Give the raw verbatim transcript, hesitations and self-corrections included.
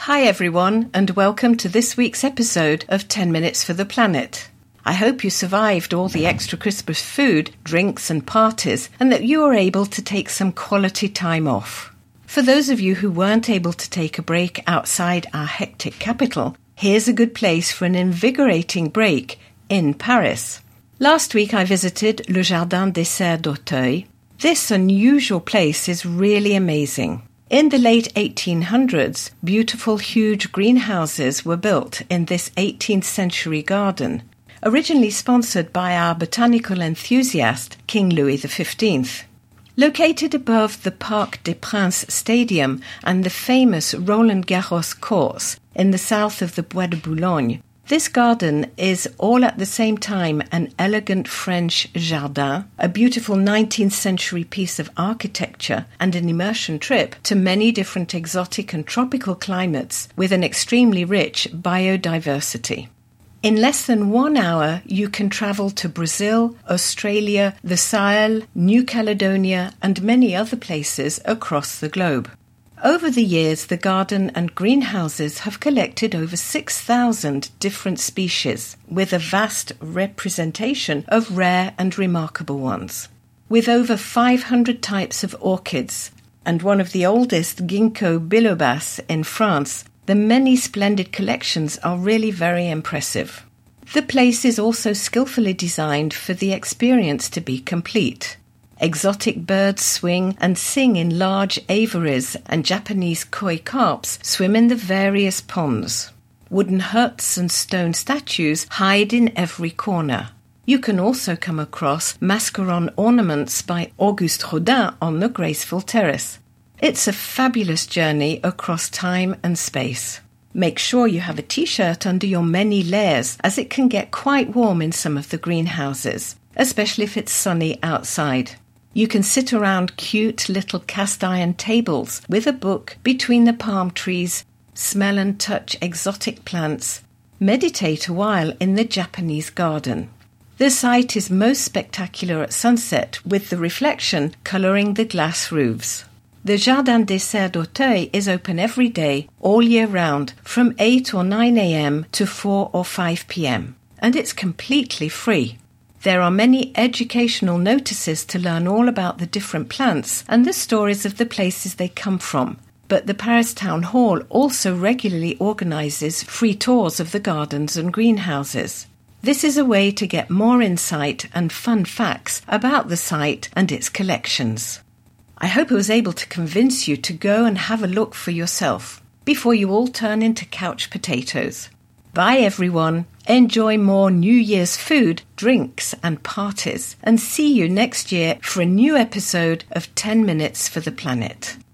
Hi everyone, and welcome to this week's episode of ten minutes for the Planet. I hope you survived all the extra Christmas food, drinks and parties, and that you were able to take some quality time off. For those of you who weren't able to take a break outside our hectic capital, here's a good place for an invigorating break in Paris. Last week I visited Le Jardin des Serres d'Auteuil. This unusual place is really amazing. In the late eighteen hundreds, beautiful huge greenhouses were built in this eighteenth century garden, originally sponsored by our botanical enthusiast, King Louis the fifteenth. Located above the Parc des Princes Stadium and the famous Roland Garros course in the south of the Bois de Boulogne, this garden is all at the same time an elegant French jardin, a beautiful nineteenth century piece of architecture, and an immersion trip to many different exotic and tropical climates with an extremely rich biodiversity. In less than one hour, you can travel to Brazil, Australia, the Sahel, New Caledonia, and many other places across the globe. Over the years, the garden and greenhouses have collected over six thousand different species, with a vast representation of rare and remarkable ones. With over five hundred types of orchids, and one of the oldest ginkgo bilobas in France, the many splendid collections are really very impressive. The place is also skillfully designed for the experience to be complete. Exotic birds swing and sing in large aviaries, and Japanese koi carps swim in the various ponds. Wooden huts and stone statues hide in every corner. You can also come across mascaron ornaments by Auguste Rodin on the graceful terrace. It's a fabulous journey across time and space. Make sure you have a t-shirt under your many layers, as it can get quite warm in some of the greenhouses, especially if it's sunny outside. You can sit around cute little cast-iron tables with a book between the palm trees, smell and touch exotic plants, meditate a while in the Japanese garden. The sight is most spectacular at sunset, with the reflection colouring the glass roofs. The Jardin des Serres d'Auteuil is open every day, all year round, from eight or nine a.m. to four or five p.m, and it's completely free. There are many educational notices to learn all about the different plants and the stories of the places they come from. But the Paris Town Hall also regularly organises free tours of the gardens and greenhouses. This is a way to get more insight and fun facts about the site and its collections. I hope I was able to convince you to go and have a look for yourself before you all turn into couch potatoes. Bye everyone. Enjoy more New Year's food, drinks and parties, and see you next year for a new episode of ten minutes for the Planet.